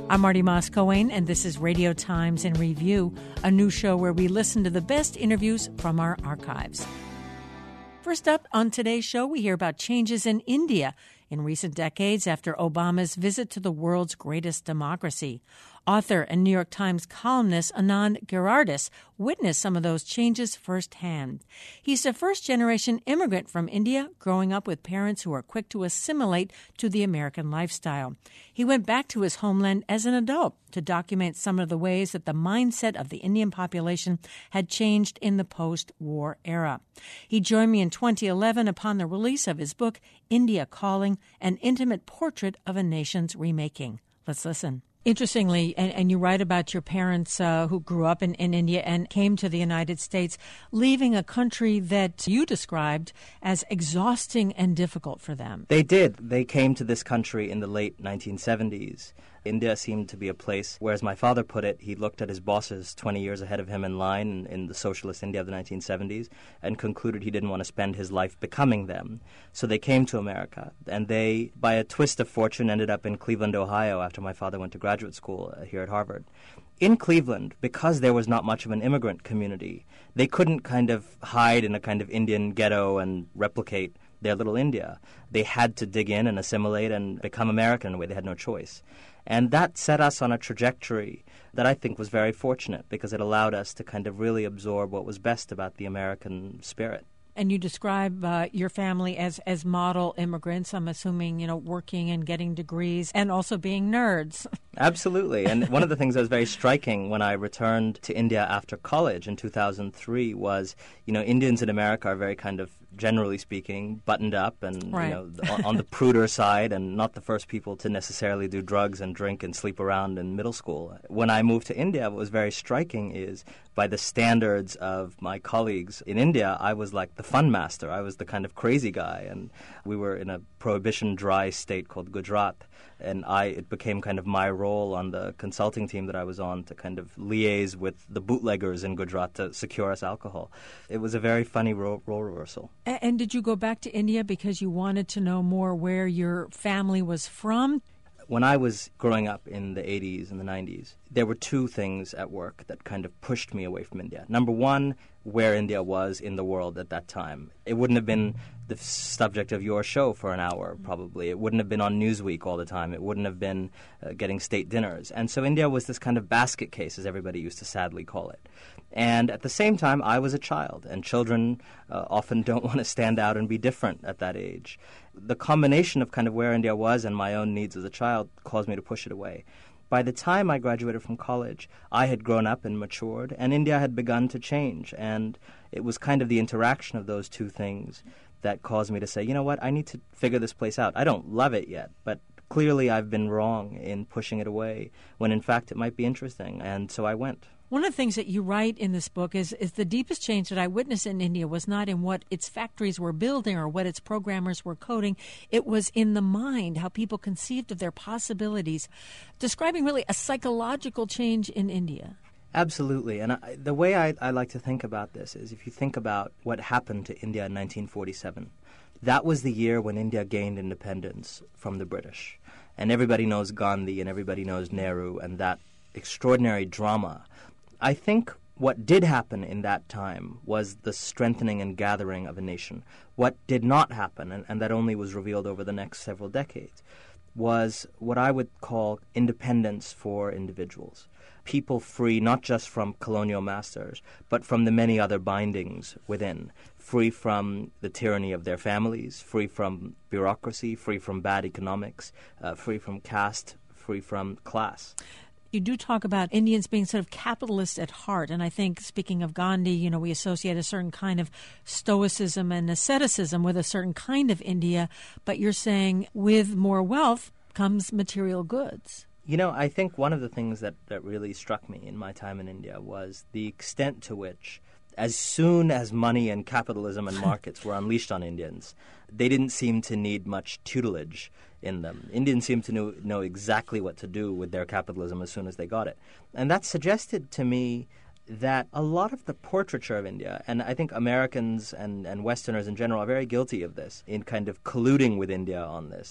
I'm Marty Moscowane, and this is Radio Times in Review, a new show where we listen to the best interviews from our archives. First up on today's show, we hear about changes in India in recent decades after Obama's visit to the world's greatest democracy. Author and New York Times columnist Anand Giridharadas witnessed some of those changes firsthand. He's a first-generation immigrant from India, growing up with parents who are quick to assimilate to the American lifestyle. He went back to his homeland as an adult to document some of the ways that the mindset of the Indian population had changed in the post-war era. He joined me in 2011 upon the release of his book, India Calling, an intimate portrait of a nation's remaking. Let's listen. Interestingly, and you write about your parents who grew up in India and came to the United States, leaving a country that you described as exhausting and difficult for them. They did. They came to this country in the late 1970s. India seemed to be a place where, as my father put it, he looked at his bosses 20 years ahead of him in line in the socialist India of the 1970s and concluded he didn't want to spend his life becoming them. So they came to America, and they, by a twist of fortune, ended up in Cleveland, Ohio, after my father went to graduate school here at Harvard. In Cleveland, because there was not much of an immigrant community, they couldn't kind of hide in a kind of Indian ghetto and replicate their little India. They had to dig in and assimilate and become American in a way. They had no choice. And that set us on a trajectory that I think was very fortunate because it allowed us to kind of really absorb what was best about the American spirit. And you describe your family as model immigrants, I'm assuming, working and getting degrees and also being nerds. Absolutely. And one of the things that was very striking when I returned to India after college in 2003 was, Indians in America are very kind of, generally speaking, buttoned up and, right. On the pruder side and not the first people to necessarily do drugs and drink and sleep around in middle school. When I moved to India, what was very striking is by the standards of my colleagues in India, I was like the fun master. I was the kind of crazy guy. And we were in a prohibition dry state called Gujarat. And it became kind of my role on the consulting team that I was on to kind of liaise with the bootleggers in Gujarat to secure us alcohol. It was a very funny role reversal. And did you go back to India because you wanted to know more where your family was from? When I was growing up in the 80s and the 90s, there were two things at work that kind of pushed me away from India. Number one, where India was in the world at that time. It wouldn't have been the subject of your show for an hour, probably. It wouldn't have been on Newsweek all the time. It wouldn't have been getting state dinners. And so India was this kind of basket case, as everybody used to sadly call it. And at the same time, I was a child, and children often don't want to stand out and be different at that age. The combination of kind of where India was and my own needs as a child caused me to push it away. By the time I graduated from college, I had grown up and matured, and India had begun to change. And it was kind of the interaction of those two things that caused me to say, you know what, I need to figure this place out. I don't love it yet, but clearly I've been wrong in pushing it away, when in fact it might be interesting. And so I went. One of the things that you write in this book is the deepest change that I witnessed in India was not in what its factories were building or what its programmers were coding. It was in the mind, how people conceived of their possibilities, describing really a psychological change in India. Absolutely. And the way I like to think about this is if you think about what happened to India in 1947, that was the year when India gained independence from the British. And everybody knows Gandhi and everybody knows Nehru and that extraordinary drama. I think what did happen in that time was the strengthening and gathering of a nation. What did not happen, and that only was revealed over the next several decades, was what I would call independence for individuals. People free not just from colonial masters, but from the many other bindings within. Free from the tyranny of their families, free from bureaucracy, free from bad economics, free from caste, free from class. You do talk about Indians being sort of capitalist at heart. And I think, speaking of Gandhi, we associate a certain kind of stoicism and asceticism with a certain kind of India. But you're saying with more wealth comes material goods. I think one of the things that really struck me in my time in India was the extent to which, as soon as money and capitalism and markets were unleashed on Indians, they didn't seem to need much tutelage in them. Indians seemed to know exactly what to do with their capitalism as soon as they got it. And that suggested to me that a lot of the portraiture of India, and I think Americans and Westerners in general are very guilty of this, in kind of colluding with India on this,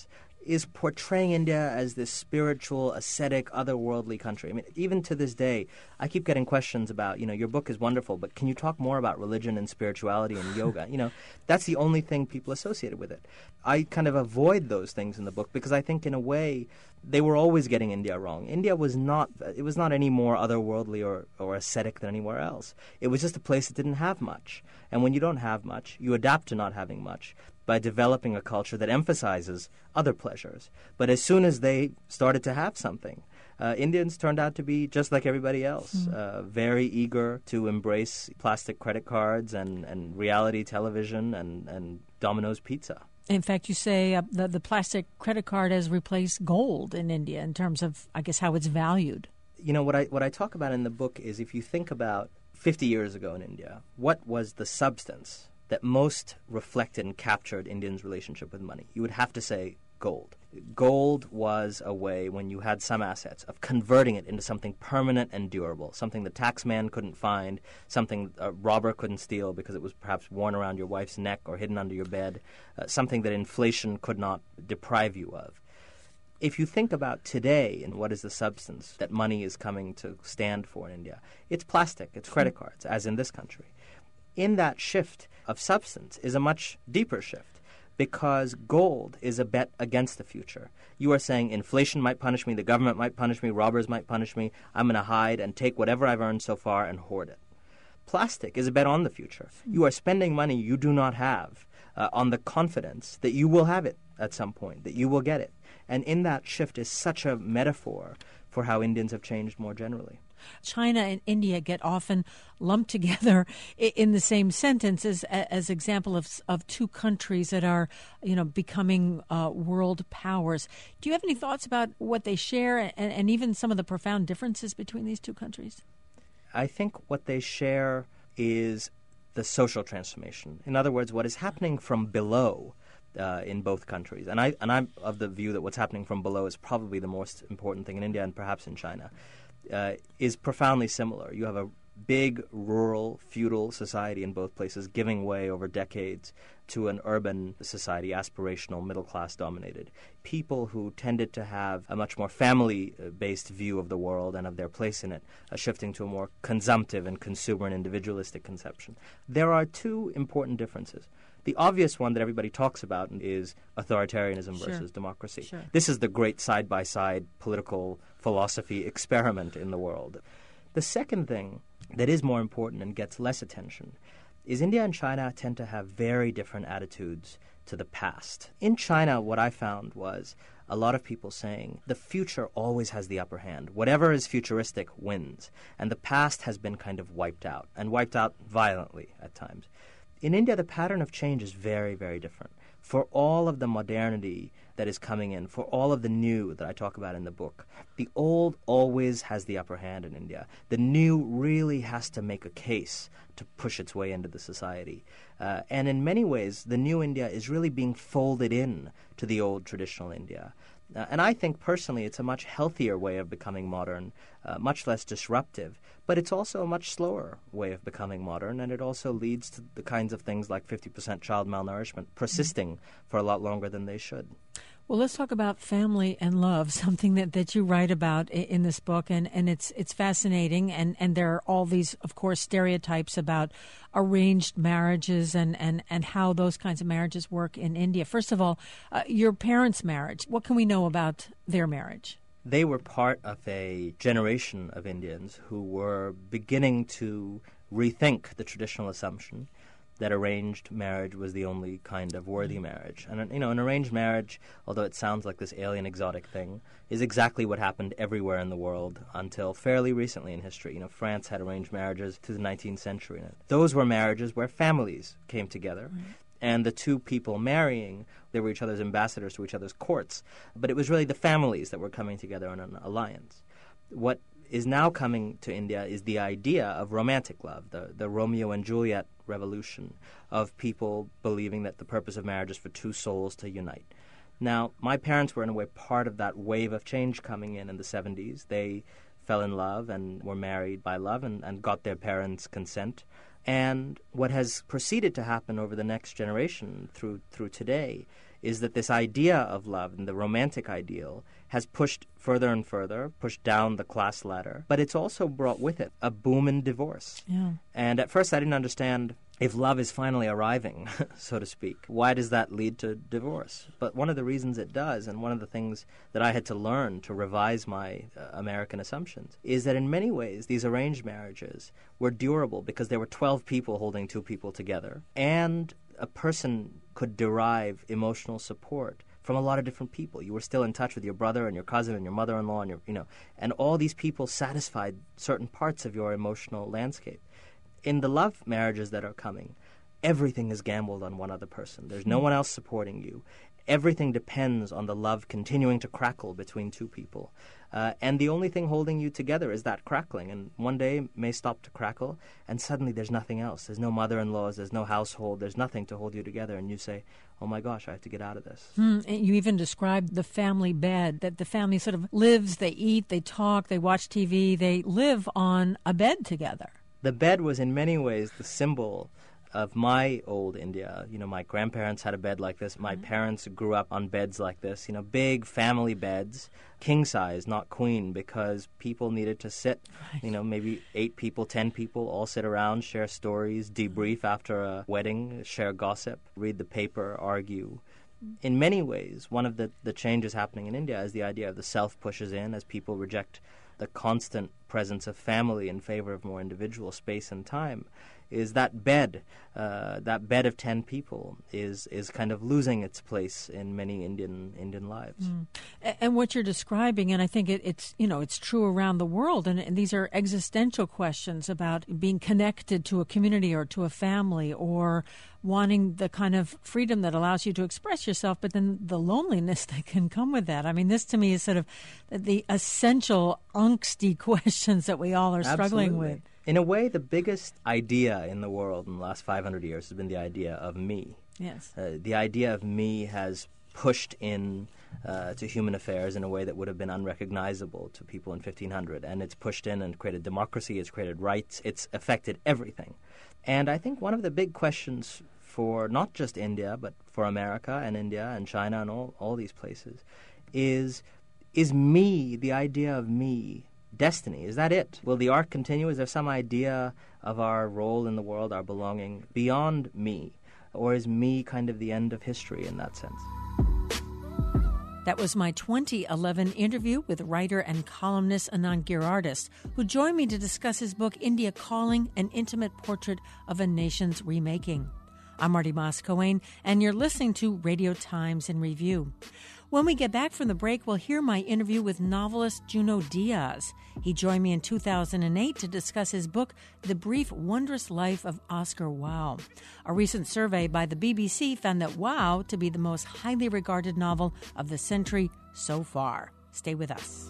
is portraying India as this spiritual, ascetic, otherworldly country. I mean, even to this day, I keep getting questions about, your book is wonderful, but can you talk more about religion and spirituality and yoga? That's the only thing people associated with it. I kind of avoid those things in the book because I think, in a way, they were always getting India wrong. India was not any more otherworldly or ascetic than anywhere else. It was just a place that didn't have much. And when you don't have much, you adapt to not having much by developing a culture that emphasizes other pleasures. But as soon as they started to have something, Indians turned out to be just like everybody else, very eager to embrace plastic credit cards and reality television and Domino's pizza. In fact, you say the plastic credit card has replaced gold in India in terms of, I guess, how it's valued. What I talk about in the book is, if you think about 50 years ago in India, what was the substance that most reflected and captured Indians' relationship with money? You would have to say gold. Gold was a way, when you had some assets, of converting it into something permanent and durable, something the taxman couldn't find, something a robber couldn't steal because it was perhaps worn around your wife's neck or hidden under your bed, something that inflation could not deprive you of. If you think about today and what is the substance that money is coming to stand for in India, it's plastic, it's credit cards, as in this country. In that shift of substance is a much deeper shift, because gold is a bet against the future. You are saying inflation might punish me, the government might punish me, robbers might punish me. I'm going to hide and take whatever I've earned so far and hoard it. Plastic is a bet on the future. You are spending money you do not have on the confidence that you will have it at some point, that you will get it. And in that shift is such a metaphor for how Indians have changed more generally. China and India get often lumped together in the same sentence as example of two countries that are, becoming world powers. Do you have any thoughts about what they share and even some of the profound differences between these two countries? I think what they share is the social transformation. In other words, what is happening from below in both countries. And I'm of the view that what's happening from below is probably the most important thing in India and perhaps in China. Is profoundly similar. You have a big rural feudal society in both places giving way over decades to an urban society, aspirational, middle-class dominated. People who tended to have a much more family-based view of the world and of their place in it, shifting to a more consumptive and consumer and individualistic conception. There are two important differences. The obvious one that everybody talks about is authoritarianism versus democracy. Sure. This is the great side-by-side political philosophy experiment in the world. The second thing that is more important and gets less attention is India and China tend to have very different attitudes to the past. In China, what I found was a lot of people saying the future always has the upper hand. Whatever is futuristic wins. And the past has been kind of wiped out, and wiped out violently at times. In India, the pattern of change is very, very different. For all of the modernity that is coming in, for all of the new that I talk about in the book, the old always has the upper hand in India. The new really has to make a case to push its way into the society. And in many ways, the new India is really being folded in to the old traditional India. And I think personally it's a much healthier way of becoming modern, much less disruptive, but it's also a much slower way of becoming modern, and it also leads to the kinds of things like 50% child malnourishment persisting for a lot longer than they should. Well, let's talk about family and love, something that you write about in this book, and it's fascinating, and there are all these, of course, stereotypes about arranged marriages and how those kinds of marriages work in India. First of all, your parents' marriage, what can we know about their marriage? They were part of a generation of Indians who were beginning to rethink the traditional assumption that arranged marriage was the only kind of worthy marriage. And, an arranged marriage, although it sounds like this alien exotic thing, is exactly what happened everywhere in the world until fairly recently in history. France had arranged marriages to the 19th century. Those were marriages where families came together. Right. And the two people marrying, they were each other's ambassadors to each other's courts. But it was really the families that were coming together in an alliance. What is now coming to India is the idea of romantic love, the Romeo and Juliet revolution of people believing that the purpose of marriage is for two souls to unite. Now, my parents were in a way part of that wave of change coming in the 70s. They fell in love and were married by love and got their parents' consent. And what has proceeded to happen over the next generation through today is that this idea of love and the romantic ideal has pushed further and further, pushed down the class ladder, but it's also brought with it a boom in divorce. Yeah. And at first I didn't understand, if love is finally arriving, so to speak, why does that lead to divorce? But one of the reasons it does, and one of the things that I had to learn to revise my American assumptions, is that in many ways these arranged marriages were durable because there were 12 people holding 2 people together, and a person could derive emotional support from a lot of different people. You were still in touch with your brother and your cousin and your mother-in-law and and all these people satisfied certain parts of your emotional landscape. In the love marriages that are coming, everything is gambled on one other person. There's no one else supporting you. Everything depends on the love continuing to crackle between 2 people. And the only thing holding you together is that crackling. And one day it may stop to crackle, and suddenly there's nothing else. There's no mother-in-laws, there's no household, there's nothing to hold you together. And you say, oh my gosh, I have to get out of this. And you even described the family bed, that the family sort of lives, they eat, they talk, they watch TV, they live on a bed together. The bed was in many ways the symbol of my old India. My grandparents had a bed like this. My parents grew up on beds like this, big family beds, king size, not queen, because people needed to sit, maybe 8 people, 10 people, all sit around, share stories, debrief after a wedding, share gossip, read the paper, argue. In many ways, one of the changes happening in India is the idea of the self pushes in as people reject the constant presence of family in favor of more individual space and time, is that bed of 10 people is kind of losing its place in many Indian lives. And what you're describing, and I think it's true around the world, and these are existential questions about being connected to a community or to a family, or wanting the kind of freedom that allows you to express yourself, but then the loneliness that can come with that. I mean, this to me is sort of the essential angsty questions that we all are struggling with. In a way, the biggest idea in the world in the last 500 years has been the idea of me. Yes. The idea of me has pushed in to human affairs in a way that would have been unrecognizable to people in 1500. And it's pushed in and created democracy, it's created rights, it's affected everything. And I think one of the big questions for not just India, but for America and India and China and all these places is me, the idea of me, destiny? Is that it? Will the arc continue? Is there some idea of our role in the world, our belonging, beyond me? Or is me kind of the end of history in that sense? That was my 2011 interview with writer and columnist Anand Giridharadas, who joined me to discuss his book, India Calling, An Intimate Portrait of a Nation's Remaking. I'm Marty Moss-Coane, and you're listening to Radio Times in Review. When we get back from the break, we'll hear my interview with novelist Junot Diaz. He joined me in 2008 to discuss his book, The Brief Wondrous Life of Oscar Wilde. A recent survey by the BBC found that Wilde to be the most highly regarded novel of the century so far. Stay with us.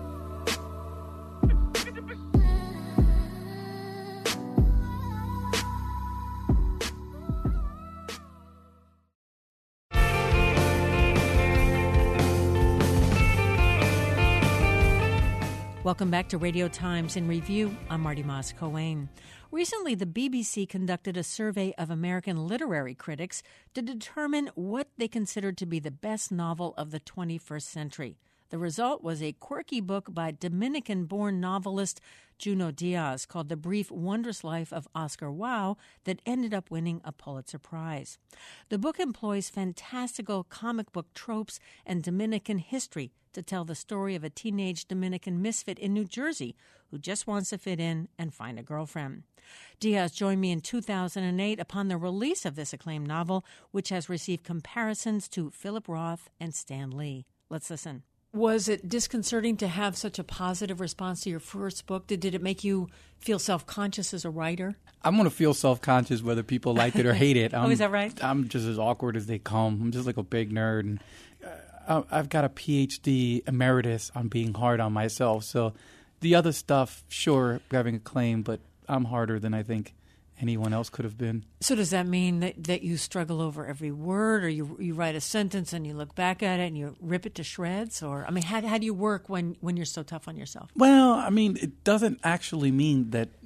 Welcome back to Radio Times in Review. I'm Marty Moss-Coane. Recently, the BBC conducted a survey of American literary critics to determine what they considered to be the best novel of the 21st century. The result was a quirky book by Dominican-born novelist Junot Diaz called The Brief Wondrous Life of Oscar Wilde that ended up winning a Pulitzer Prize. The book employs fantastical comic book tropes and Dominican history to tell the story of a teenage Dominican misfit in New Jersey who just wants to fit in and find a girlfriend. Diaz joined me in 2008 upon the release of this acclaimed novel, which has received comparisons to Philip Roth and Stan Lee. Let's listen. Was it disconcerting to have such a positive response to your first book? Did it make you feel self-conscious as a writer? I'm going to feel self-conscious whether people like it or hate it. Is that right? I'm just as awkward as they come. I'm just like a big nerd. And I've got a PhD emeritus on being hard on myself. So the other stuff, sure, having a claim, but I'm harder than I think anyone else could have been. So does that mean that you struggle over every word, or you write a sentence and you look back at it and you rip it to shreds? Or, I mean, how do you work when you're so tough on yourself? Well, I mean, it doesn't actually mean that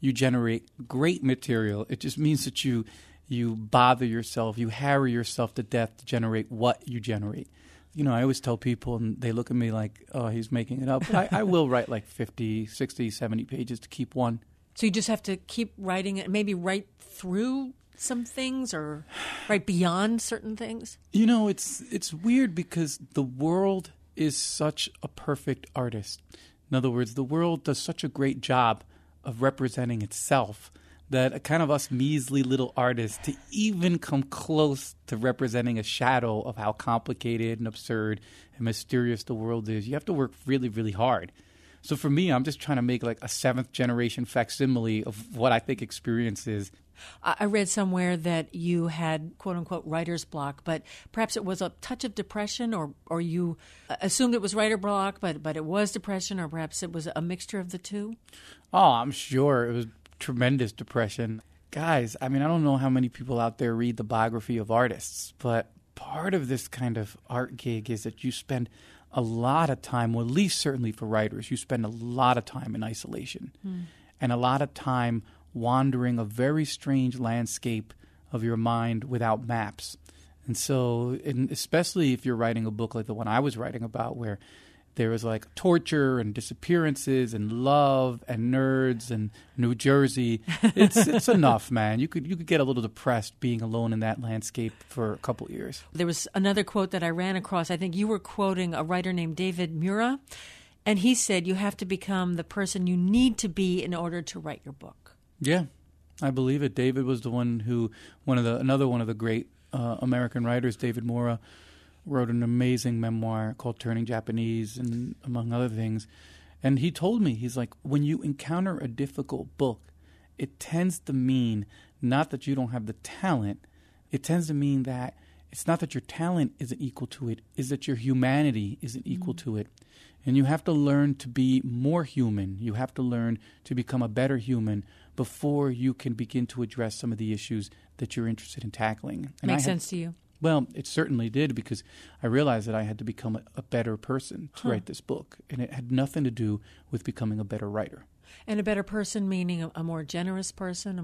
you generate great material. It just means that you bother yourself, you harry yourself to death to generate what you generate. You know, I always tell people, and they look at me like, oh, he's making it up. But I will write like 50, 60, 70 pages to keep one. So you just have to keep writing it, maybe write through some things or write beyond certain things? You know, it's weird because the world is such a perfect artist. In other words, the world does such a great job of representing itself that a kind of us measly little artists, to even come close to representing a shadow of how complicated and absurd and mysterious the world is, you have to work really, really hard. So for me, I'm just trying to make like a 7th generation facsimile of what I think experience is. I read somewhere that you had, quote unquote, writer's block, but perhaps it was a touch of depression, or you assumed it was writer block, but it was depression, or perhaps it was a mixture of the two? Oh, I'm sure it was tremendous depression. Guys, I mean, I don't know how many people out there read the biography of artists, but part of this kind of art gig is that you spend a lot of time, well, at least certainly for writers, you spend a lot of time in isolation and a lot of time wandering a very strange landscape of your mind without maps. And so, especially if you're writing a book like the one I was writing about, where there was like torture and disappearances and love and nerds and New Jersey, it's enough, man. You could get a little depressed being alone in that landscape for a couple of years. There was another quote that I ran across. I think you were quoting a writer named David Mura, and he said you have to become the person you need to be in order to write your book. Yeah, I believe it. David was the one who, another one of the great American writers, David Mura, wrote an amazing memoir called Turning Japanese, and among other things. And he told me, he's like, when you encounter a difficult book, it tends to mean not that you don't have the talent. It tends to mean that it's not that your talent isn't equal to it, is that your humanity isn't equal to it. And you have to learn to be more human. You have to learn to become a better human before you can begin to address some of the issues that you're interested in tackling. And Makes sense to you? Well, it certainly did, because I realized that I had to become a better person to write this book. And it had nothing to do with becoming a better writer. And a better person meaning a more generous person,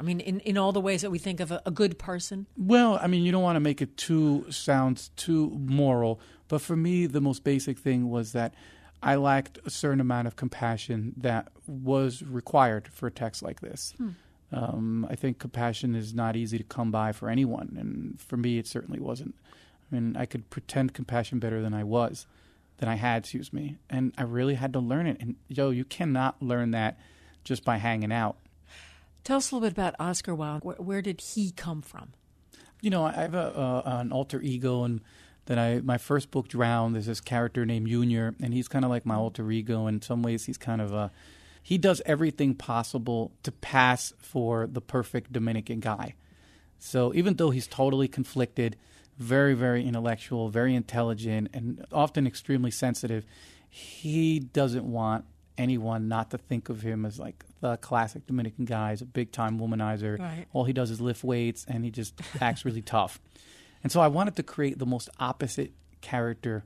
in all the ways that we think of a good person? Well, I mean, you don't want to make it sound too moral. But for me, the most basic thing was that I lacked a certain amount of compassion that was required for a text like this. I think compassion is not easy to come by for anyone, and for me it certainly wasn't. I mean, I could pretend compassion better than I had, and I really had to learn it. And, you cannot learn that just by hanging out. Tell us a little bit about Oscar Wilde. Where did he come from? You know, I have an alter ego, and my first book, Drowned, there's this character named Junior, and he's kind of like my alter ego. In some ways, he's kind of he does everything possible to pass for the perfect Dominican guy. So even though he's totally conflicted, very, very intellectual, very intelligent, and often extremely sensitive, he doesn't want anyone not to think of him as like the classic Dominican guy. He's a big-time womanizer. Right. All he does is lift weights, and he just acts really tough. And so I wanted to create the most opposite character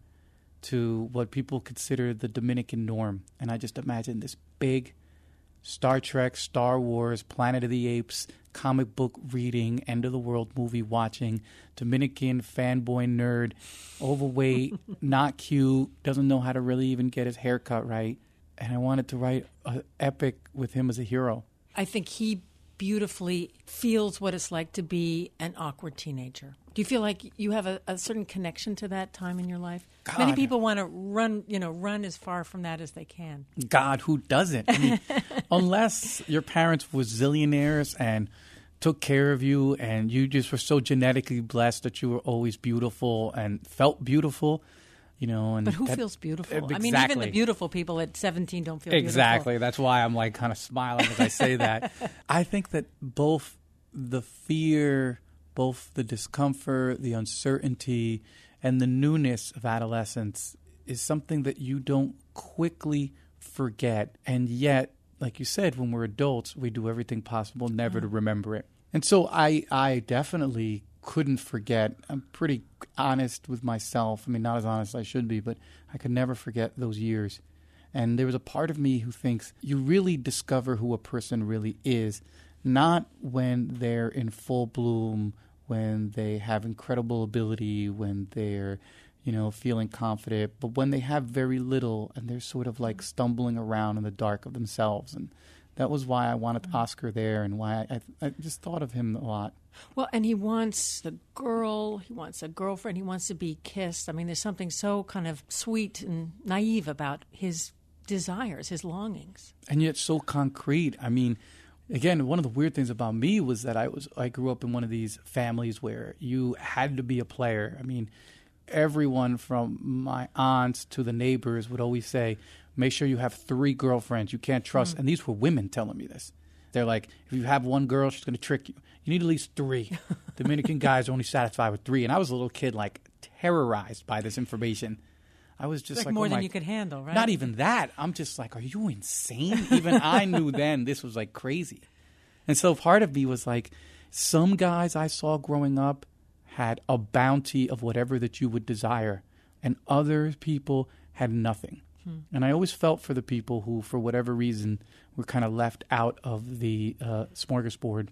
to what people consider the Dominican norm. And I just imagined this big Star Trek, Star Wars, Planet of the Apes, comic book reading, end of the world movie watching, Dominican fanboy nerd, overweight, not cute, doesn't know how to really even get his hair cut right. And I wanted to write an epic with him as a hero. I think he beautifully feels what it's like to be an awkward teenager. Do you feel like you have a certain connection to that time in your life? God. Many people want to run as far from that as they can. God, who doesn't? I mean, unless your parents were zillionaires and took care of you and you just were so genetically blessed that you were always beautiful and felt beautiful, And but who feels beautiful? Exactly. I mean, even the beautiful people at 17 don't feel beautiful. Exactly. That's why I'm like kind of smiling as I say that. I think that both the fear, both the discomfort, the uncertainty, and the newness of adolescence is something that you don't quickly forget. And yet, like you said, when we're adults, we do everything possible never to remember it. And so I definitely couldn't forget. I'm pretty honest with myself. I mean, not as honest as I should be, but I could never forget those years. And there was a part of me who thinks you really discover who a person really is, not when they're in full bloom, when they have incredible ability, when they're, feeling confident, but when they have very little and they're sort of like stumbling around in the dark of themselves. And that was why I wanted Oscar there, and why I just thought of him a lot. Well, and he wants a girl, he wants a girlfriend, he wants to be kissed. I mean, there's something so kind of sweet and naive about his desires, his longings. And yet so concrete. I mean, again, one of the weird things about me was that I grew up in one of these families where you had to be a player. I mean, everyone from my aunts to the neighbors would always say, make sure you have 3 girlfriends. You can't trust. And these were women telling me this. They're like, if you have one girl, she's going to trick you. You need at least 3. Dominican guys are only satisfied with 3. And I was a little kid, like, terrorized by this information. I was just like more oh than my, you could handle, right? Not even that. I'm just like, are you insane? Even I knew then this was like crazy. And so part of me was like, some guys I saw growing up had a bounty of whatever that you would desire, and other people had nothing. And I always felt for the people who, for whatever reason, were kind of left out of the smorgasbord.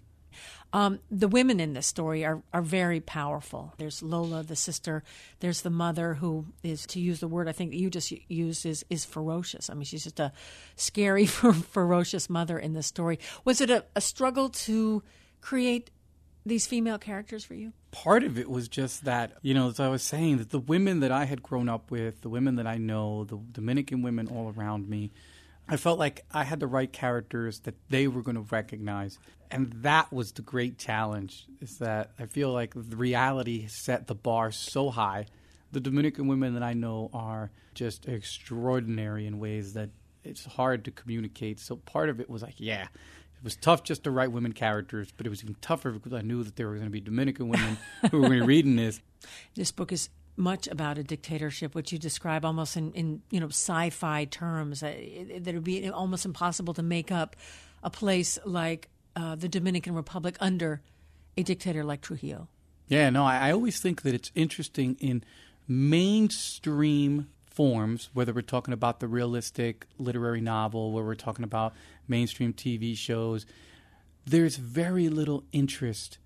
The women in this story are very powerful. There's Lola, the sister. There's the mother, who is, to use the word I think that you just used, is ferocious. I mean, she's just a scary, ferocious mother in this story. Was it a struggle to create these female characters for you? Part of it was just that, as I was saying, that the women that I had grown up with, the women that I know, the Dominican women all around me, I felt like I had the right characters that they were going to recognize. And that was the great challenge, is that I feel like the reality set the bar so high. The Dominican women that I know are just extraordinary in ways that it's hard to communicate. So part of it was like, yeah, it was tough just to write women characters, but it was even tougher because I knew that there were going to be Dominican women who were going to be reading this. This book is much about a dictatorship, which you describe almost in sci-fi terms. That it would be almost impossible to make up a place like the Dominican Republic under a dictator like Trujillo. Yeah, no, I always think that it's interesting in mainstream forms, whether we're talking about the realistic literary novel, where we're talking about mainstream TV shows, there's very little interest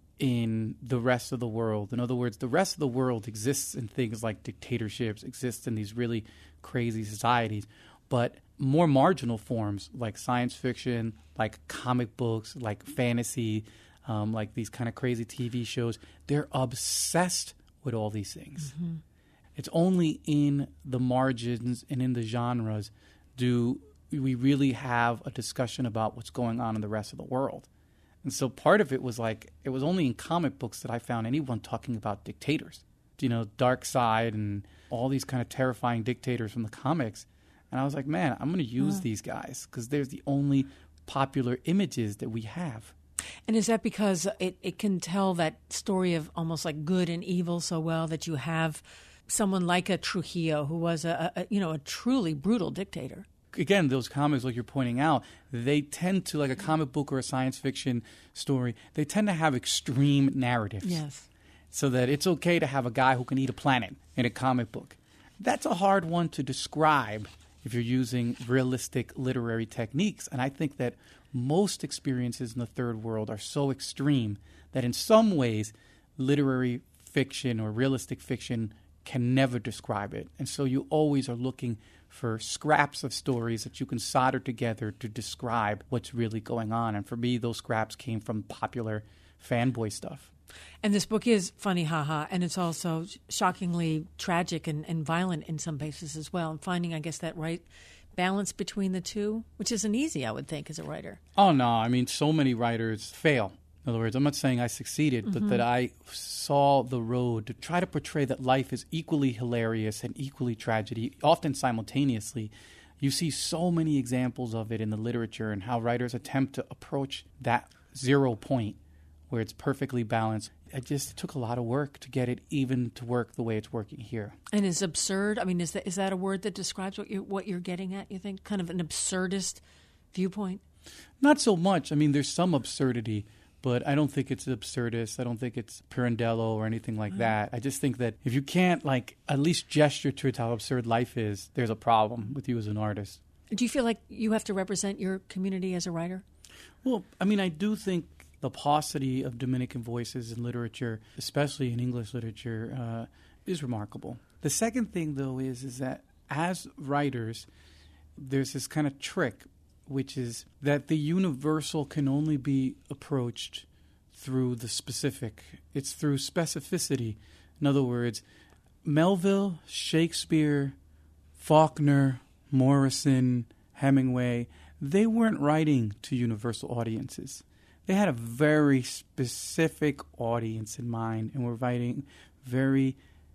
in the rest of the world. In other words, the rest of the world exists in things like dictatorships, exists in these really crazy societies, but more marginal forms like science fiction, like comic books, like fantasy, like these kind of crazy TV shows, they're obsessed with all these things. Mm-hmm. It's only in the margins and in the genres do we really have a discussion about what's going on in the rest of the world. And so part of it was like, it was only in comic books that I found anyone talking about dictators, Darkseid and all these kind of terrifying dictators from the comics. And I was like, man, I'm going to use these guys because they're the only popular images that we have. And is that because it can tell that story of almost like good and evil so well that you have someone like a Trujillo who was a truly brutal dictator? Again, those comics, like you're pointing out, they tend to, like a comic book or a science fiction story, they tend to have extreme narratives. Yes. So that it's okay to have a guy who can eat a planet in a comic book. That's a hard one to describe if you're using realistic literary techniques. And I think that most experiences in the third world are so extreme that in some ways literary fiction or realistic fiction can never describe it. And so you always are looking for scraps of stories that you can solder together to describe what's really going on. And for me, those scraps came from popular fanboy stuff. And this book is funny, haha, and it's also shockingly tragic and violent in some places as well. And finding, I guess, that right balance between the two, which isn't easy, I would think, as a writer. Oh, no. I mean, so many writers fail. In other words, I'm not saying I succeeded, but that I saw the road to try to portray that life is equally hilarious and equally tragedy, often simultaneously. You see so many examples of it in the literature and how writers attempt to approach that 0 point where it's perfectly balanced. It took a lot of work to get it even to work the way it's working here. And is absurd, I mean, is that a word that describes what you're getting at, you think? Kind of an absurdist viewpoint? Not so much. I mean, there's some absurdity, But I don't think it's absurdist. I don't think it's Pirandello or anything like that. I just think that if you can't, like, at least gesture towards how absurd life is, there's a problem with you as an artist. Do you feel like you have to represent your community as a writer? Well, I mean, I do think the paucity of Dominican voices in literature, especially in English literature, is remarkable. The second thing, though, is that as writers, there's this kind of trick, which is that the universal can only be approached through the specific. It's through specificity. In other words, Melville, Shakespeare, Faulkner, Morrison, Hemingway, they weren't writing to universal audiences. They had a very specific audience in mind and were writing very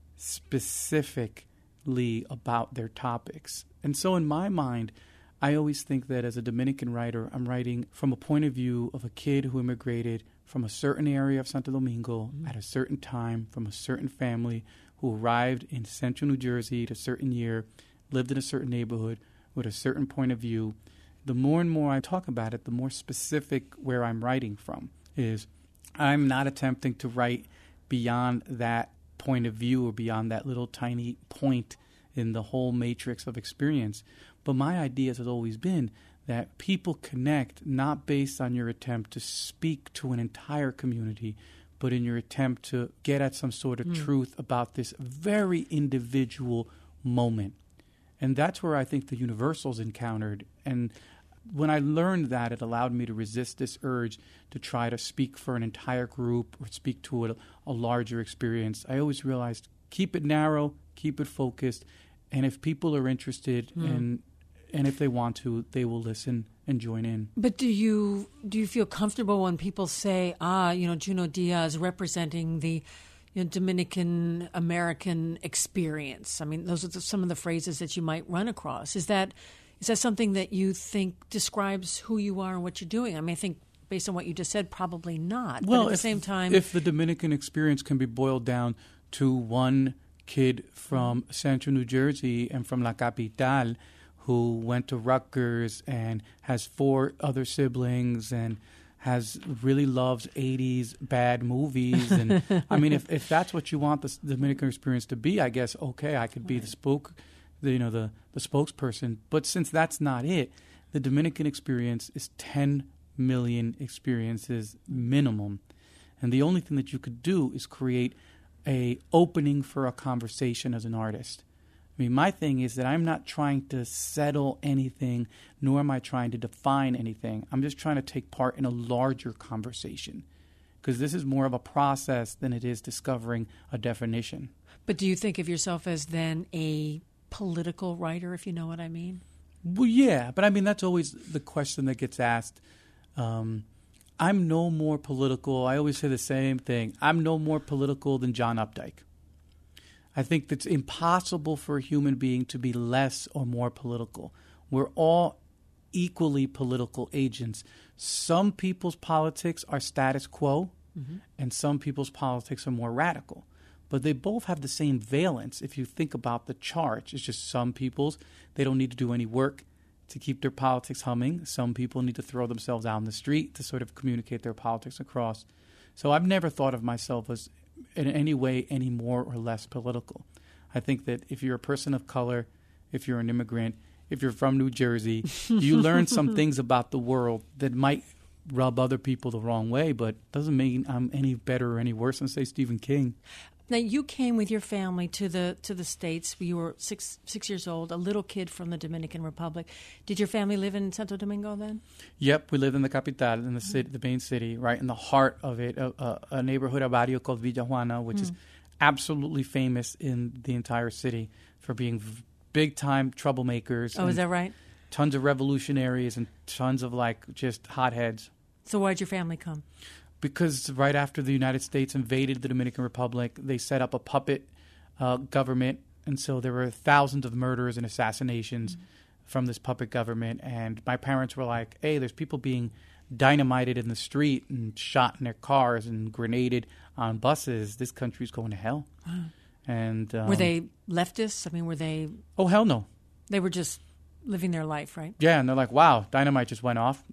specifically about their topics. And so in my mind, I always think that as a Dominican writer, I'm writing from a point of view of a kid who immigrated from a certain area of Santo Domingo at a certain time, from a certain family who arrived in central New Jersey at a certain year, lived in a certain neighborhood with a certain point of view. The more and more I talk about it, the more specific where I'm writing from is I'm not attempting to write beyond that point of view or beyond that little tiny point in the whole matrix of experience. But my idea has always been that people connect not based on your attempt to speak to an entire community, but in your attempt to get at some sort of truth about this very individual moment. And that's where I think the universals encountered. And when I learned that, it allowed me to resist this urge to try to speak for an entire group or speak to a larger experience. I always realized, keep it narrow, keep it focused, and if people are interested and if they want to, they will listen and join in. But do you feel comfortable when people say, Junot Diaz representing the Dominican American experience? I mean, those are some of the phrases that you might run across. Is that something that you think describes who you are and what you're doing? I mean, I think based on what you just said, probably not. Well, but at the same time, if the Dominican experience can be boiled down to one kid from central New Jersey and from La Capital who went to Rutgers and has 4 other siblings and has really loves 80s bad movies. And I mean, if that's what you want the Dominican experience to be, I guess, okay, I could be the spokesperson. But since that's not it, the Dominican experience is 10 million experiences minimum. And the only thing that you could do is create a opening for a conversation as an artist. I mean, my thing is that I'm not trying to settle anything, nor am I trying to define anything. I'm just trying to take part in a larger conversation, because this is more of a process than it is discovering a definition. But do you think of yourself as then a political writer, if you know what I mean? Well, yeah, but I mean, that's always the question that gets asked. I'm no more political. I always say the same thing. I'm no more political than John Updike. I think it's impossible for a human being to be less or more political. We're all equally political agents. Some people's politics are status quo, and some people's politics are more radical. But they both have the same valence. If you think about the charge, it's just some people's, they don't need to do any work to keep their politics humming. Some people need to throw themselves out in the street to sort of communicate their politics across. So I've never thought of myself as in any way any more or less political. I think that if you're a person of color, if you're an immigrant, if you're from New Jersey, you learn some things about the world that might rub other people the wrong way, but doesn't mean I'm any better or any worse than, say, Stephen King. Now, you came with your family to the States. You were six years old, a little kid from the Dominican Republic. Did your family live in Santo Domingo then? Yep, we lived in the capital, in the city, the main city, right in the heart of it, a neighborhood, a barrio called Villa Juana, which is absolutely famous in the entire city for being big-time troublemakers. Oh, is that right? Tons of revolutionaries and tons of, just hotheads. So why'd your family come? Because right after the United States invaded the Dominican Republic, they set up a puppet government. And so there were thousands of murders and assassinations from this puppet government. And my parents were like, hey, there's people being dynamited in the street and shot in their cars and grenaded on buses. This country's going to hell. Wow. And were they leftists? I mean, were they... Oh, hell no. They were just living their life, right? Yeah, and they're like, wow, dynamite just went off.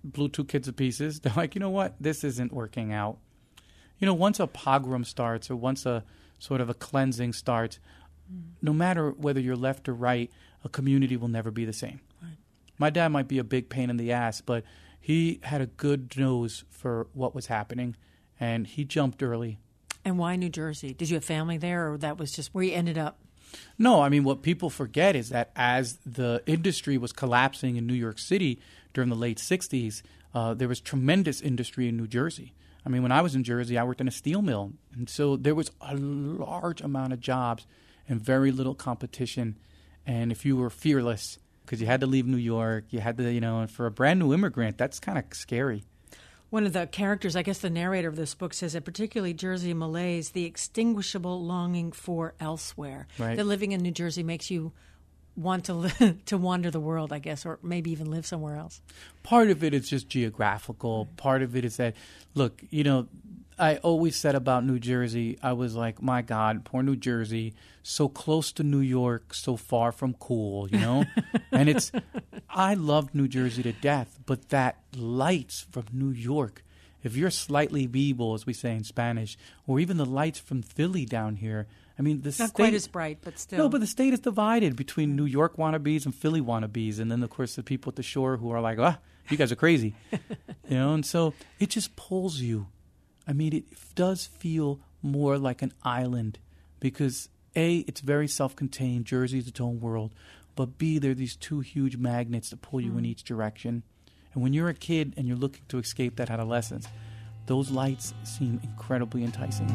blew two kids to pieces. They're like, you know what? This isn't working out. You know, once a pogrom starts or once a sort of a cleansing starts, no matter whether you're left or right, a community will never be the same. Right. My dad might be a big pain in the ass, but he had a good nose for what was happening, and he jumped early. And why New Jersey? Did you have family there, or that was just where you ended up? No, I mean, what people forget is that as the industry was collapsing in New York City during the late 60s, there was tremendous industry in New Jersey. I mean, when I was in Jersey, I worked in a steel mill. And so there was a large amount of jobs and very little competition. And if you were fearless, because you had to leave New York, you had to, and for a brand new immigrant, that's kind of scary. One of the characters, I guess the narrator of this book says that particularly Jersey malaise, the extinguishable longing for elsewhere. Right. That living in New Jersey makes you want to wander the world, I guess, or maybe even live somewhere else. Part of it is just geographical. Part of it is that, look, I always said about New Jersey, I was like, my God, poor New Jersey, so close to New York, so far from cool, And I love New Jersey to death, but that lights from New York, if you're slightly Beeble, as we say in Spanish, or even the lights from Philly down here, I mean, the not quite as bright, but still. No, but the state is divided between New York wannabes and Philly wannabes, and then of course the people at the shore who are like, you guys are crazy, and so it just pulls you. I mean, it does feel more like an island because A, it's very self-contained. Jersey's its own world, but B, there are these two huge magnets that pull you in each direction, and when you're a kid and you're looking to escape that adolescence, those lights seem incredibly enticing.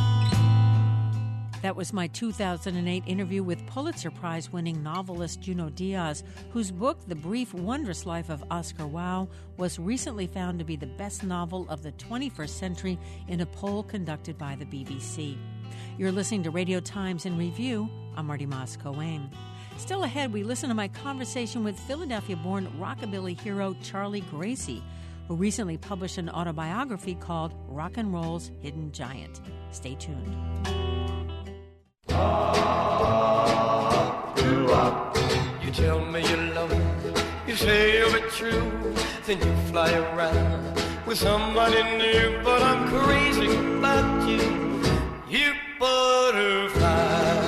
That was my 2008 interview with Pulitzer Prize-winning novelist Junot Diaz, whose book, The Brief, Wondrous Life of Oscar Wilde, was recently found to be the best novel of the 21st century in a poll conducted by the BBC. You're listening to Radio Times in Review. I'm Marty Mas-Cohen. Still ahead, we listen to my conversation with Philadelphia-born rockabilly hero Charlie Gracie, who recently published an autobiography called Rock and Roll's Hidden Giant. Stay tuned. You tell me you love me, you say you'll be true, then you fly around with somebody new, but I'm crazy about you, you butterfly.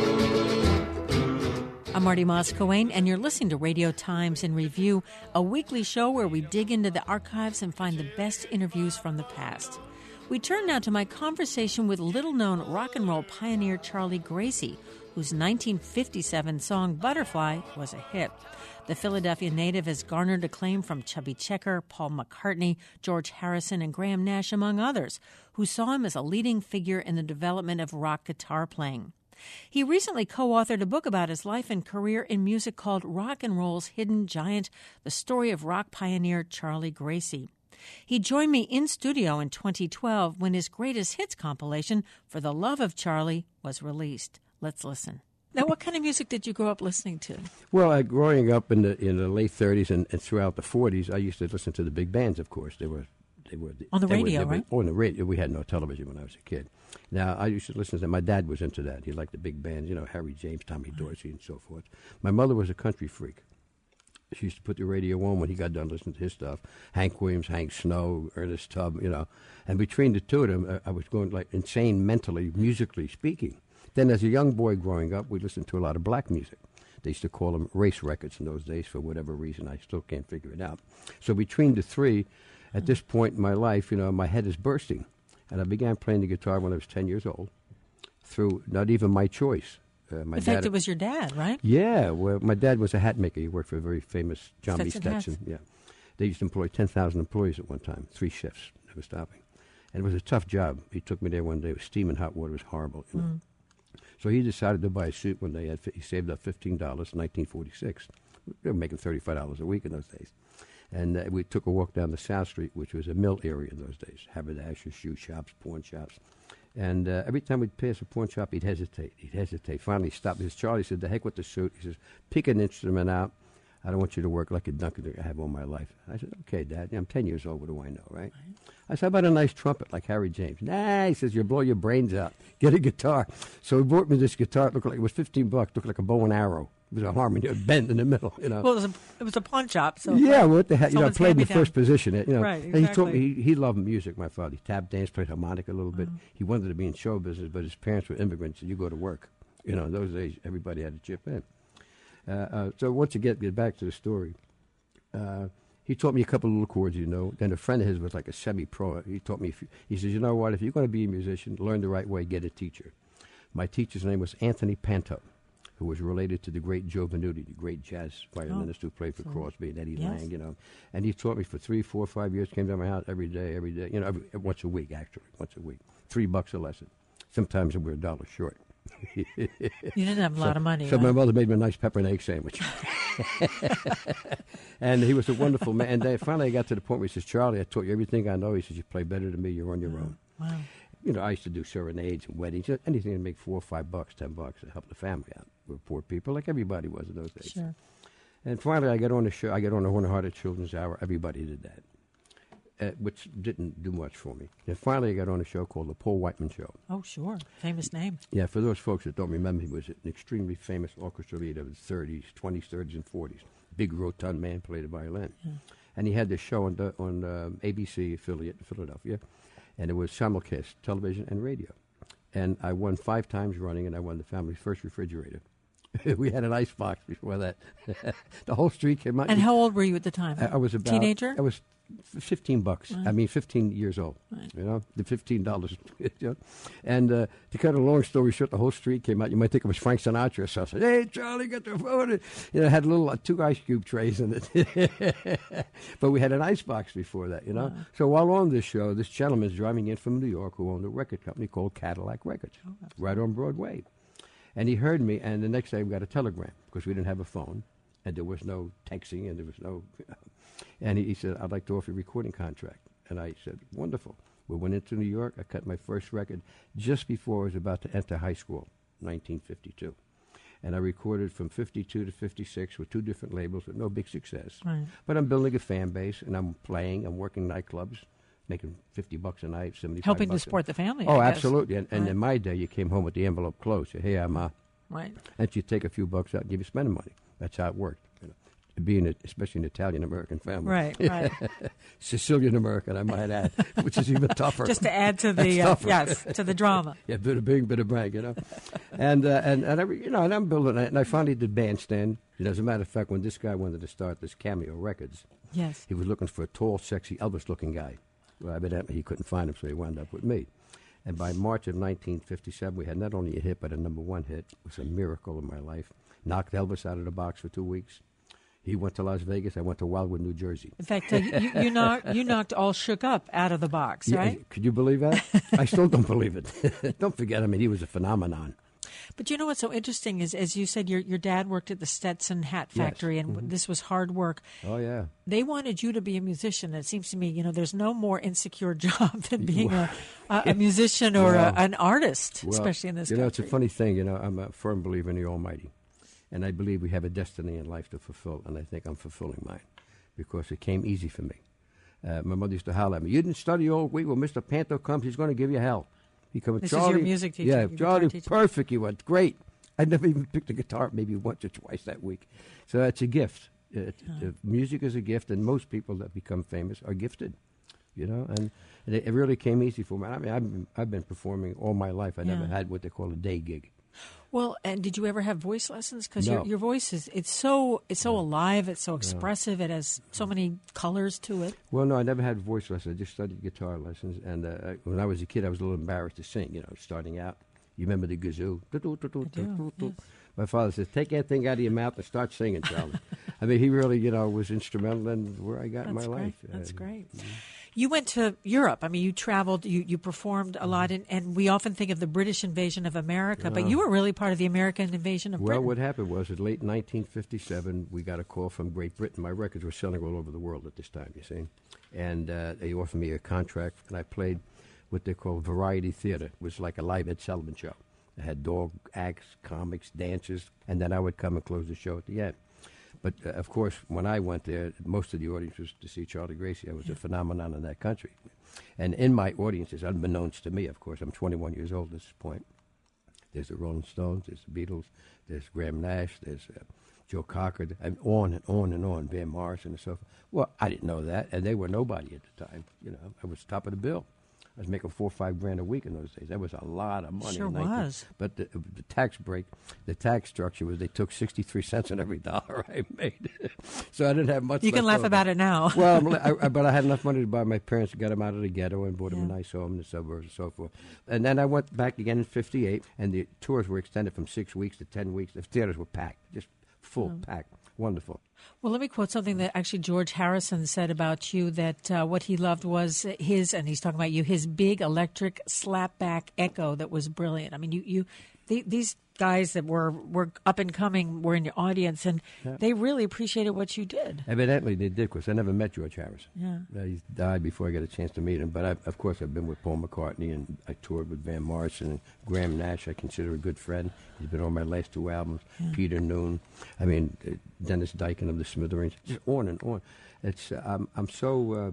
I'm Marty Mas-Cohen, and you're listening to Radio Times in Review, a weekly show where we dig into the archives and find the best interviews from the past. We turn now to my conversation with little-known rock and roll pioneer Charlie Gracie, whose 1957 song Butterfly was a hit. The Philadelphia native has garnered acclaim from Chubby Checker, Paul McCartney, George Harrison, and Graham Nash, among others, who saw him as a leading figure in the development of rock guitar playing. He recently co-authored a book about his life and career in music called Rock and Roll's Hidden Giant, the story of rock pioneer Charlie Gracie. He joined me in studio in 2012 when his greatest hits compilation, For the Love of Charlie, was released. Let's listen. Now, what kind of music did you grow up listening to? Well, growing up in the late 30s and throughout the 40s, I used to listen to the big bands, of course. They were on the radio, right? On the radio. We had no television when I was a kid. Now, I used to listen to them. My dad was into that. He liked the big bands, Harry James, Tommy Dorsey, and so forth. My mother was a country freak. She used to put the radio on when he got done listening to his stuff. Hank Williams, Hank Snow, Ernest Tubb, And between the two of them, I was going like insane mentally, musically speaking. Then as a young boy growing up, we listened to a lot of black music. They used to call them race records in those days for whatever reason. I still can't figure it out. So between the three, at this point in my life, my head is bursting. And I began playing the guitar when I was 10 years old through not even my choice. In fact, it was your dad, right? Yeah. Well, my dad was a hat maker. He worked for a very famous John B. Stetson. Yeah. They used to employ 10,000 employees at one time, 3 shifts, never stopping. And it was a tough job. He took me there one day. It was steaming hot water. It was horrible. So he decided to buy a suit when he saved up $15 in 1946. They were making $35 a week in those days. And we took a walk down the South Street, which was a mill area in those days, haberdashers, shoe shops, pawn shops. And every time we'd pass a pawn shop, he'd hesitate. Finally, he stopped. Charlie said, "The heck with the suit." He says, "Pick an instrument out. I don't want you to work like a Duncan I have all my life." I said, "Okay, Dad. I'm 10 years old. What do I know, right?" I said, "How about a nice trumpet like Harry James?" "Nah," he says, "you'll blow your brains out. Get a guitar." So he bought me this guitar. It looked like it was $15. Looked like a bow and arrow. It was a harmony, a bend in the middle, you know. Well, it was a pawn shop. So yeah, what the heck? You know, I someone's played in the hand-me-down. first position. You know, Right, And he told exactly. me he loved music. My father, he tap danced, played harmonica a little bit. He wanted to be in show business, but his parents were immigrants, and you go to work. You know, in those days, everybody had to chip in. So once you get back to the story, he taught me a couple of little chords, you know. Then a friend of his was like a semi-pro. He taught me. He says, you know what? If you're going to be a musician, learn the right way. Get a teacher. My teacher's name was Anthony Panto, who was related to the great Joe Venuti, the great jazz violinist who played for Crosby and Eddie Yes. Lang, you know. And he taught me for 3, 4, 5 years, came down my house every day, you know, once a week, actually, once a week. $3 a lesson. Sometimes we were $1 short. You didn't have a lot of money. So right? my mother made me a nice pepper and egg sandwich. And he was a wonderful man. And then finally I got to the point where he says, Charlie, I taught you everything I know. He says, you play better than me, you're on your own. Wow. You know, I used to do serenades and weddings, just anything to make $4 or $5, $10 to help the family out. We're poor people, like everybody was in those days. Sure. And finally, I got on the show. I got on the Horn Hearted Children's Hour. Everybody did that, which didn't do much for me. And finally, I got on a show called The Paul Whiteman Show. Oh, sure. Famous name. Yeah, for those folks that don't remember, he was an extremely famous orchestra leader of the 30s, 20s, 30s, and 40s. Big, rotund man, played the violin. Yeah. And he had this show on ABC affiliate in Philadelphia. And it was simulcast, television and radio. And I won 5 times running, and I won the family's first refrigerator. We had an ice box before that. The whole street came out. And how old were you at the time? I was about... Teenager? I was $15. Right. I mean, 15 years old. Right. You know, the $15. You know? And to cut a long story short, the whole street came out. You might think it was Frank Sinatra. So I said, hey, Charlie, get the phone. You know, it had little 2 ice cube trays in it. But we had an ice box before that, you know. Wow. So while on this show, this gentleman's driving in from New York who owned a record company called Cadillac Records, right on Broadway. And he heard me, and the next day we got a telegram because we didn't have a phone, and there was no texting, and there was no... And he said, I'd like to offer you a recording contract. And I said, wonderful. We went into New York. I cut my first record just before I was about to enter high school, 1952. And I recorded from 52 to 56 with 2 different labels with no big success. Right. But I'm building a fan base, and I'm playing. I'm working nightclubs, making $50 a night, $75 Helping to a- support the family. Oh, I guess. absolutely. And Right. in my day, you came home with the envelope closed. You say, hey, Ma. Right. And she'd take a few bucks out and give you spending money. That's how it worked. You know. Being especially an Italian-American family. Right, right. Sicilian-American, I might add, which is even tougher. Just to add to That's the tougher. yes, to the drama. Yeah, bit of bing, bit of brag, you know. And you know, and I'm building it. And I finally did Bandstand. You know, as a matter of fact, when this guy wanted to start this Cameo Records, Yes. he was looking for a tall, sexy, Elvis-looking guy. Well, evidently he couldn't find him, so he wound up with me. And by March of 1957, we had not only a hit, but a #1 hit. It was a miracle in my life. Knocked Elvis out of the box for 2 weeks. He went to Las Vegas. I went to Wildwood, New Jersey. In fact, you knocked All Shook Up out of the box, Yeah, right? could you believe that? I still don't believe it. Don't forget, I mean, he was a phenomenon. But you know what's so interesting is, as you said, your dad worked at the Stetson hat Yes. factory, and this was hard work. Oh, yeah. They wanted you to be a musician. It seems to me, you know, there's no more insecure job than being a musician or Well, an artist, Well, especially in this you know, it's country. a funny thing. You know, I'm a firm believer in the Almighty. And I believe we have a destiny in life to fulfill, and I think I'm fulfilling mine because it came easy for me. My mother used to holler at me, you didn't study all week. When Mr. Panto comes, he's going to give you hell. He comes, This Charlie, is your music teacher, Yeah, your guitar Charlie, teacher. perfect. You went great. I never even picked a guitar maybe once or twice that week. So it's a gift. Music is a gift, and most people that become famous are gifted. You know, and it really came easy for me. I mean, I've been performing all my life. I never Yeah. had what they call a day gig. Well, and did you ever have voice lessons? Because No. your voice it's so alive, it's so expressive, it has so many colors to it. Well, no, I never had voice lessons. I just studied guitar lessons. And when I was a kid, I was a little embarrassed to sing, you know, starting out. You remember the kazoo? yes. My father says, take that thing out of your mouth and start singing, Charlie. I mean, he really, you know, was instrumental in where I got in my That's great. life. That's great. You went to Europe. I mean, you traveled, you performed a lot, and we often think of the British invasion of America, but you were really part of the American invasion of Well, Britain. what happened was, in late 1957, we got a call from Great Britain. My records were selling all over the world at this time, you see. And they offered me a contract, and I played what they call variety theater. It was like a live Ed Sullivan show. I had dog acts, comics, dances, and then I would come and close the show at the end. But, of course, when I went there, most of the audience was to see Charlie Gracie. I was a phenomenon in that country. And in my audiences, unbeknownst to me, of course, I'm 21 years old at this point, There's the Rolling Stones, there's the Beatles, there's Graham Nash, there's Joe Cocker, and on and on and on, Van Morrison and so forth. Well, I didn't know that, and they were nobody at the time. You know, I was top of the bill. I was making $4 or $5 grand a week in those days. That was a lot of money. Sure was. But the tax break, the tax structure was they took 63 cents on every dollar I made. So I didn't have much. You can laugh about it now. Well, but I had enough money to buy my parents, got them out of the ghetto and bought them a nice home in the suburbs and so forth. And then I went back again in '58, and the tours were extended from 6 weeks to 10 weeks. The theaters were packed, just full, packed. Wonderful. Well, let me quote something that actually George Harrison said about you, that what he loved was his, and he's talking about you, his big electric slapback echo that was brilliant. I mean, these guys that were up and coming were in your audience, and they really appreciated what you did. Evidently they did, because I never met George Harrison. Yeah. He died before I got a chance to meet him. But, of course, I've been with Paul McCartney, and I toured with Van Morrison, and Graham Nash I consider a good friend. He's been on my last 2 albums. Peter Noon. I mean, Dennis Dyken of the Smithereens. Just on and on. It's I'm so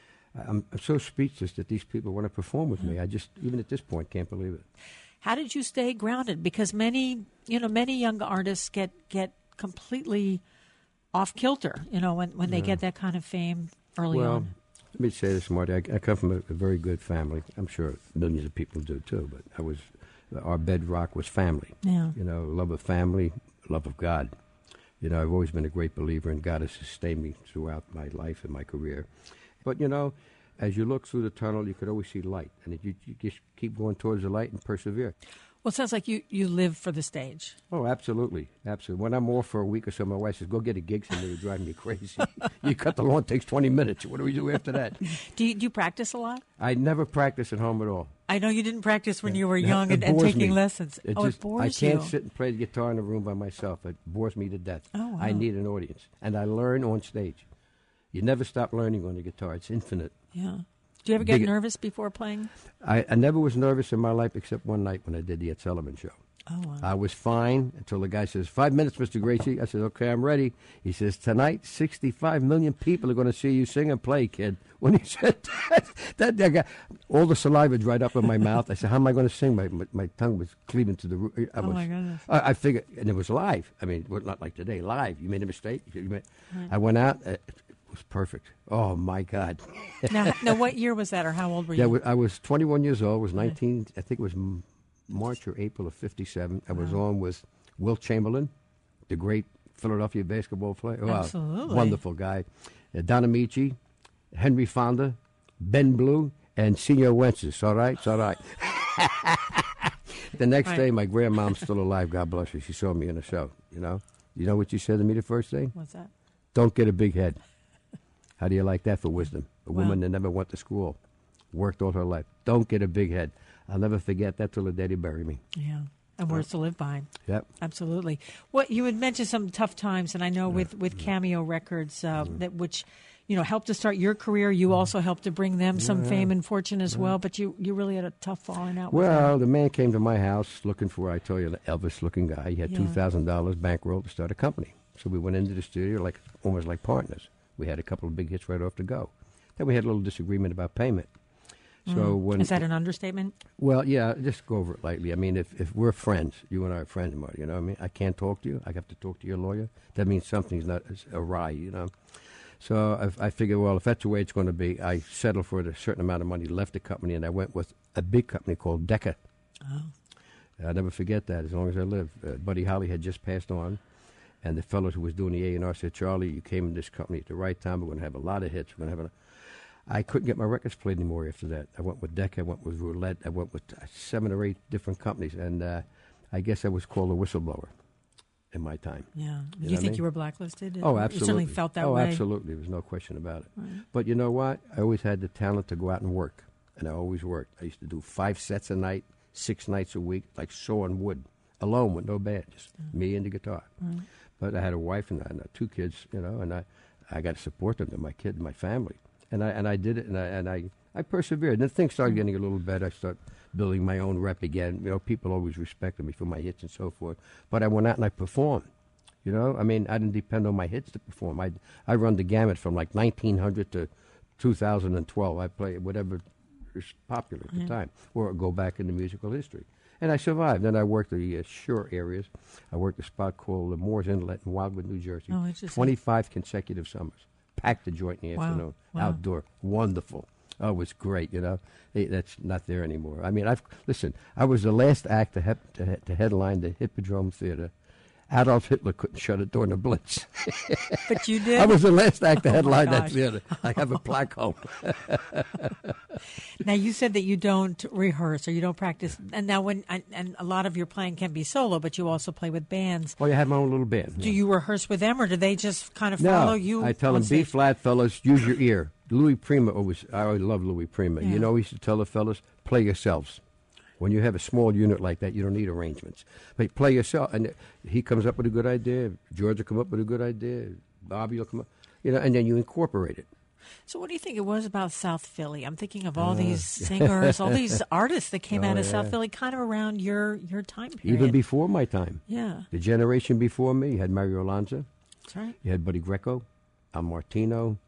speechless that these people want to perform with me. I just, even at this point, can't believe it. How did you stay grounded? Because many young artists get completely off kilter, when they get that kind of fame early on. Let me say this, Marty. I come from a very good family. I'm sure millions of people do too, but our bedrock was family. Yeah. Love of family, love of God. I've always been a great believer, and God has sustained me throughout my life and my career. But, as you look through the tunnel, you could always see light. And if you just keep going towards the light and persevere. Well, it sounds like you live for the stage. Oh, absolutely. Absolutely. When I'm off for a week or so, my wife says, go get a gig somewhere. You're driving me crazy. You cut the lawn, it takes 20 minutes. What do we do after that? Do you practice a lot? I never practice at home at all. I know you didn't practice when you were young and taking lessons. It bores you. I can't sit and play the guitar in a room by myself. It bores me to death. Oh, wow. I need an audience. And I learn on stage. You never stop learning on the guitar. It's infinite. Yeah. Do you ever get nervous before playing? I never was nervous in my life except one night when I did the Ed Sullivan Show. Oh, wow. I was fine until the guy says, 5 minutes, Mr. Gracie. I said, okay, I'm ready. He says, tonight, 65 million people are going to see you sing and play, kid. When he said that guy, all the saliva dried up in my mouth. I said, how am I going to sing? My tongue was cleaving to the roof. My goodness. I figured, and it was live. I mean, not like today, live. You made a mistake. I went out. It was perfect. Oh, my God. Now, what year was that, or how old were you? I was 21 years old. It was 19, I think it was March or April of '57. I was on with Wilt Chamberlain, the great Philadelphia basketball player. Absolutely. Wonderful guy. Don Amici, Henry Fonda, Ben Blue, and Senor Wences. All right? It's all right. The next day, my grandmom's still alive. God bless her. She saw me in a show, You know what she said to me the first day? What's that? Don't get a big head. How do you like that for wisdom? A woman that never went to school, worked all her life. Don't get a big head. I'll never forget that till the day they bury me. Yeah, and words to live by. Yep. Absolutely. What you had mentioned some tough times, and I know with Cameo Records, that which helped to start your career. You also helped to bring them some fame and fortune as well. But you really had a tough falling out. Well, the man came to my house looking for, I told you, the Elvis-looking guy. He had $2,000 bankroll to start a company. So we went into the studio almost like partners. We had a couple of big hits right off the go. Then we had a little disagreement about payment. So is that an understatement? Well, yeah, just go over it lightly. I mean, if we're friends, you and I are friends, Marty, you know what I mean? I can't talk to you. I have to talk to your lawyer. That means something's not awry, So I figured, well, if that's the way it's going to be, I settled for a certain amount of money, left the company, and I went with a big company called Decca. Oh. I'll never forget that as long as I live. Buddy Holly had just passed on. And the fellow who was doing the A&R said, Charlie, you came in this company at the right time. We're going to have a lot of hits. I couldn't get my records played anymore after that. I went with Decca. I went with Roulette. I went with 7 or 8 different companies. And I guess I was called a whistleblower in my time. Yeah. Do you think you were blacklisted? Oh, absolutely. You certainly felt that way. Oh, absolutely. There was no question about it. Right. But you know what? I always had the talent to go out and work. And I always worked. I used to do 5 sets a night, 6 nights a week, like sawing wood, alone with no band, just me and the guitar. Right. But I had a wife and 2 kids, and I got to support them, my kid, my family, and I did it, and I persevered. And then things started getting a little better. I started building my own rep again. People always respected me for my hits and so forth. But I went out and I performed. I mean, I didn't depend on my hits to perform. I run the gamut from like 1900 to 2012. I play whatever is popular at the time, or go back into musical history. And I survived. Then I worked the shore areas. I worked a spot called the Moores Inlet in Wildwood, New Jersey. Oh, interesting. 25 consecutive summers. Packed the joint in the afternoon. Wow. Outdoor. Wonderful. Oh, it was great, you know. That's not there anymore. I mean, I was the last act to headline the Hippodrome Theater. Adolf Hitler couldn't shut it during the Blitz. But you did? I was the last act to headline gosh. that theater. I have a plaque home. Now, you said that you don't rehearse or you don't practice. And now, and a lot of your playing can be solo, but you also play with bands. Well, you have my own little band. Do you rehearse with them, or do they just kind of follow you? I tell them, on B stage? flat, fellas, use your ear. Louis Prima I always loved Louis Prima. Yeah. You know, he used to tell the fellas, play yourselves. When you have a small unit like that, you don't need arrangements. But play yourself. And he comes up with a good idea. George will come up with a good idea. Bobby will come up. You know, and then you incorporate it. So what do you think it was about South Philly? I'm thinking of all these singers, all these artists that came out of South Philly kind of around your time period. Even before my time. Yeah. The generation before me, you had Mario Lanza. That's right. You had Buddy Greco, Al Martino,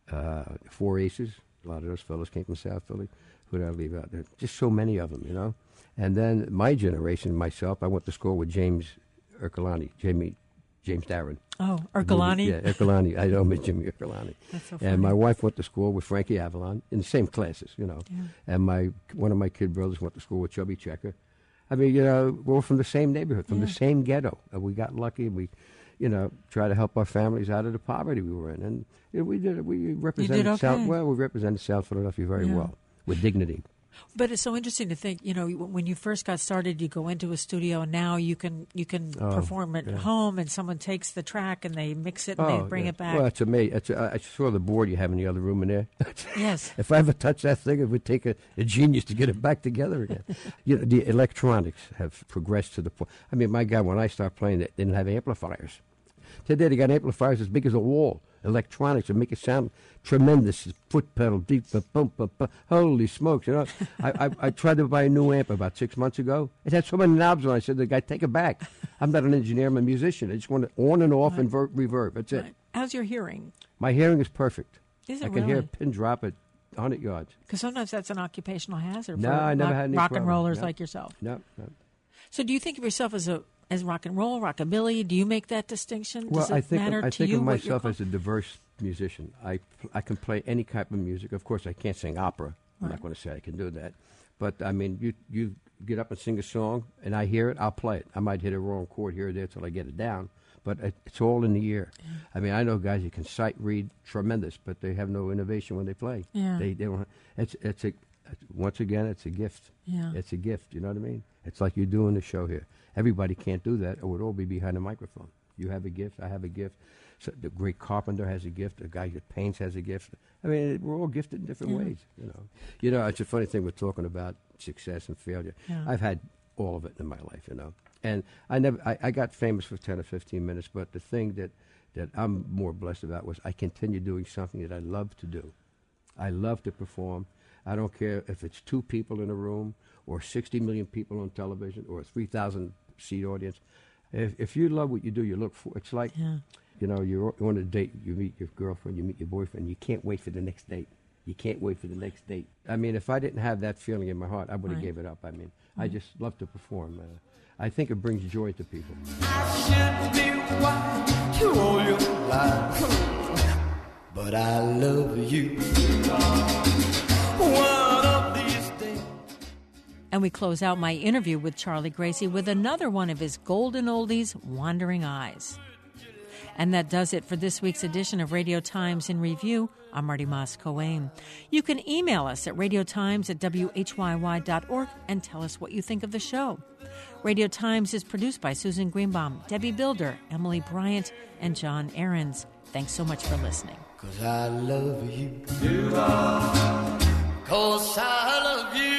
Four Aces. A lot of those fellas came from South Philly. Who did I leave out there? Just so many of them, you know. And then my generation, myself, I went to school with James Ercolani, James Darren. Oh, Ercolani? Yeah, Ercolani. I know him as Jimmy Ercolani. That's so funny. And my wife went to school with Frankie Avalon in the same classes, you know. Yeah. And one of my kid brothers went to school with Chubby Checker. I mean, you know, we're from the same neighborhood, from the same ghetto. And we got lucky. We, you know, try to help our families out of the poverty we were in. And you know, we did it. We represented we represented South Philadelphia very well with dignity. But it's so interesting to think, you know, when you first got started, you go into a studio, and now you can perform at home, and someone takes the track and they mix it and they bring it back. Well, it's amazing. I saw the board you have in the other room in there. Yes. If I ever touch that thing, it would take a genius to get it back together again. You know, the electronics have progressed to the point. I mean, my God, when I started playing, they didn't have amplifiers. Today, they got amplifiers as big as a wall. Electronics and make it sound tremendous. Foot pedal, deep, bump. Holy smokes! You know, I tried to buy a new amp about 6 months ago. It had so many knobs on it. I said to the guy, take it back. I'm not an engineer. I'm a musician. I just want it on and off and reverb. That's it. How's your hearing? My hearing is perfect. Is it I can really? hear a pin drop at 100 yards. Because sometimes that's an occupational hazard No, for I never had any rock and problem. rollers No. like yourself. No. So do you think of yourself as rock and roll, rockabilly? Do you make that distinction? Well, Does it I think matter I to think you of what you're myself called? as a diverse musician. I can play any type of music. Of course, I can't sing opera. I'm not going to say I can do that. But, I mean, you get up and sing a song, and I hear it, I'll play it. I might hit a wrong chord here or there till I get it down. But it's all in the ear. Yeah. I mean, I know guys who can sight read tremendous, but they have no innovation when they play. Yeah. They don't. Once again, it's a gift. Yeah. It's a gift. You know what I mean? It's like you're doing the show here. Everybody can't do that, or we'd all be behind a microphone. You have a gift. I have a gift. So the great carpenter has a gift. The guy that paints has a gift. I mean, we're all gifted in different ways. You know. It's a funny thing we're talking about success and failure. Yeah. I've had all of it in my life. You know, and I got famous for 10 or 15 minutes. But the thing that I'm more blessed about was I continue doing something that I love to do. I love to perform. I don't care if it's 2 people in a room or 60 million people on television or a 3,000 seat audience. If you love what you do, you look for. It's like, you know, you're on a date. You meet your girlfriend. You meet your boyfriend. You can't wait for the next date. You can't wait for the next date. I mean, if I didn't have that feeling in my heart, I would have gave it up. I mean, I just love to perform. I think it brings joy to people. I should be wild to all your life, but I love you. One of these days. And we close out my interview with Charlie Gracie with another one of his golden oldies, Wandering Eyes. And that does it for this week's edition of Radio Times in Review. I'm Marty Moss-Coane. You can email us at radiotimes@whyy.org and tell us what you think of the show. Radio Times is produced by Susan Greenbaum, Debbie Builder, Emily Bryant, and John Ahrens. Thanks so much for listening. 'Cause I love you. 'Cause I love you.